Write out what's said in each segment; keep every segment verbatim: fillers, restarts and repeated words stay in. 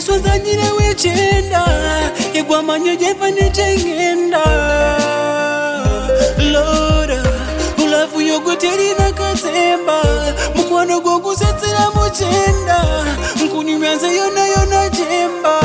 Yesu zanyire wechenda Yegwa manye jepa nichengenda Lord Ulafu yogoteri na katemba Mkwano gogu setsira mochenda Nkuni mianza yona yona jemba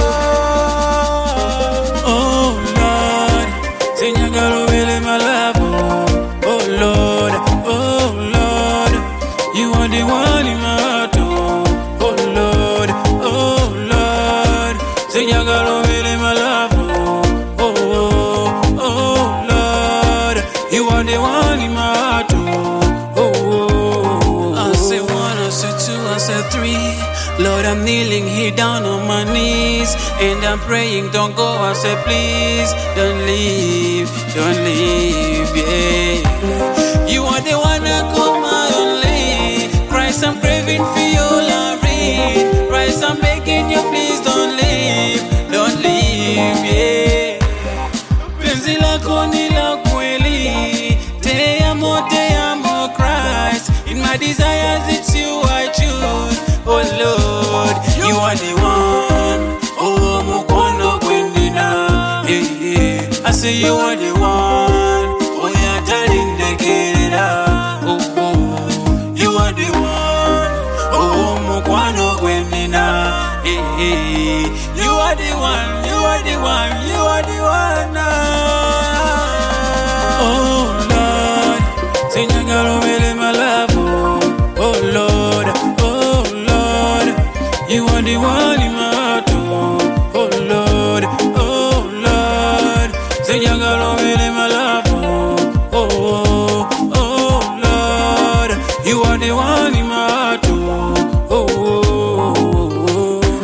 Oh Lord Senyagalo vele malavu Oh Lord, oh Lord You are the one in my heart Oh Lord, oh Lord Senyagalo vele malavu Oh, oh, oh Lord You are the one in my heart Oh, oh, oh I say one, I say two, I say three Lord, I'm kneeling here down on my knees And I'm praying, don't go, I say please Don't leave, don't leave, yeah You are the one I call my only Christ, I'm craving for your love Christ, I'm begging you, please don't leave Don't leave, yeah Penzi lako ni la kweli Te amo, te amo, Christ In my desires, it's you I choose Oh Lord, you are the one Oh, mukono kwendina yeah, yeah. I say you are the one Oh, yeah, darling, they get it out Oh, oh, you are the one Oh, mukono kwendina yeah, yeah. You are the one, you are the one You are the one now. Oh, Lord Senyagalo vele malavu Oh, Lord Oh, Lord You are the one in my heart Oh, Lord Oh, Lord Senyagalo vele malavu Oh, oh, oh, Lord You are the one in my heart Oh, oh, oh, oh.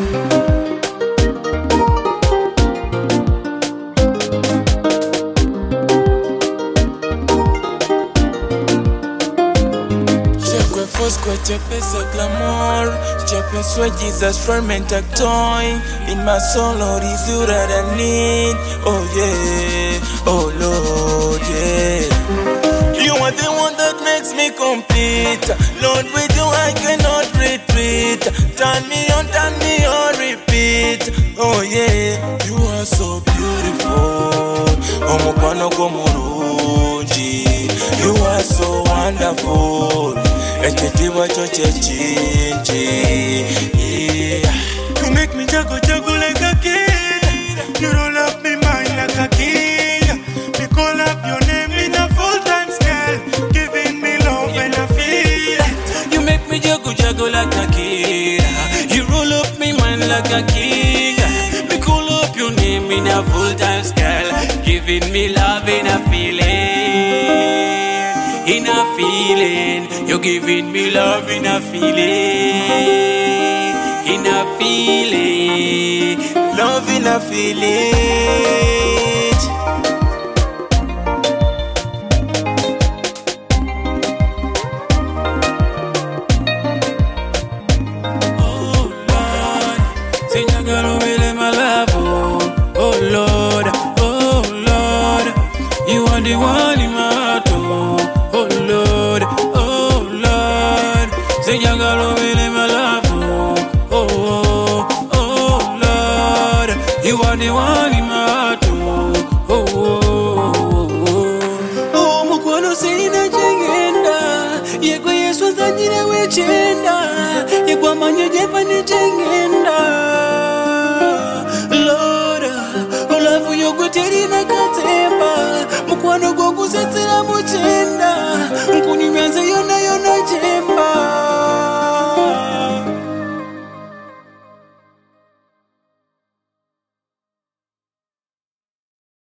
Chepe fosque, chepe ce glamour Chepe soit Jesus ferment a toy In my soul, Lord, is you that I need Oh yeah, oh Lord, yeah You are the one that makes me complete Lord, with you I cannot retreat Turn me on, turn me on, repeat Oh yeah, you are so beautiful Oh mukwano kwa murunji You are so wonderful Ekitiwa choche chinji yeah. You make me juggle, juggle like a kid You roll up me mind like a king Me call up your name in a full-time scale Giving me love and I feel it You make me juggle, juggle like a kid You roll up me mind like a king Me call up your name in a full-time scale Giving me love and a feeling In a feeling, you're giving me love in a feeling, in a feeling, love in a feeling. Oh Lord, Senyagalo vele malavu. Oh Lord, oh Lord, you are the one in my heart. Oh Lord, oh Lord, Senyagalo vele malavu. Oh, oh, oh Lord, you are the one in my heart. Oh, oh, oh, oh, mukwano sina chengenda. Yegwa Yesu zanyire wechenda. Yegwa manye jepa ni chengenda. Lord, olafu yogoteri na katemba. Mukwano gogu setsira moche.